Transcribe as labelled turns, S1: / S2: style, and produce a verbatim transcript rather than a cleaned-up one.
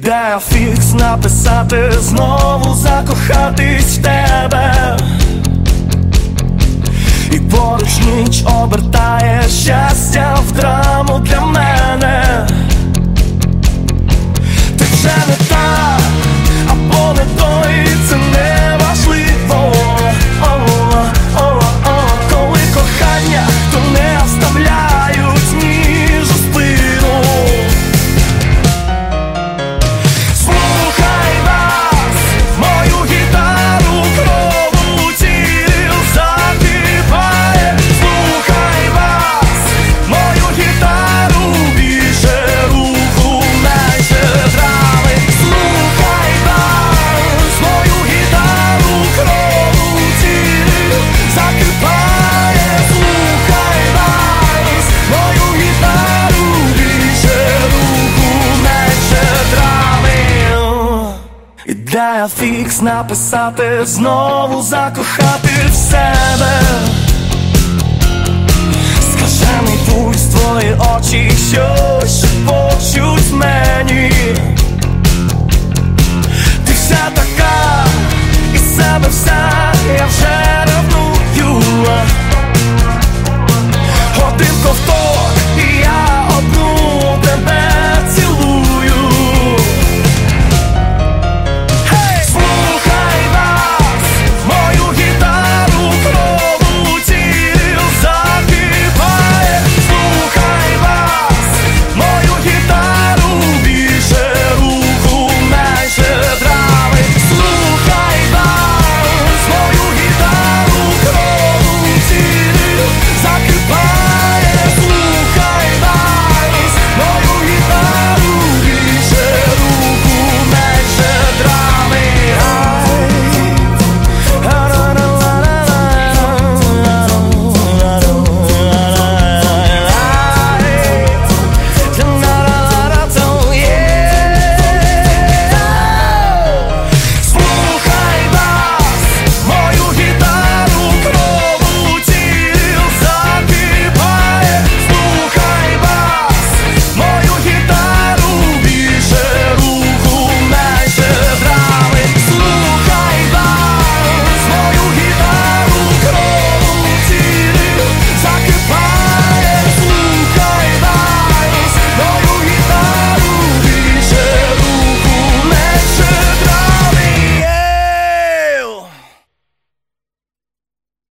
S1: Ідея фікс написати, знову закохатись в тебе. І поруч ніч обертає щастя в драму для мене. Ти вже не та, або не той, це не важливо. Коли кохання, то не вставляють ніж у спину. Слухай нас, мою гітару кров у тілі закипає. Слухай вас, мою гітару, більше руху, менше драми. Слухай вас, мою гітару кров у тілі закипає. Слухай вас, мою гітару, більше руху, менше драми. Ідея фікс написати, знову закохати в себе. Скажений пульс, твої очі, щось шепочуть мені.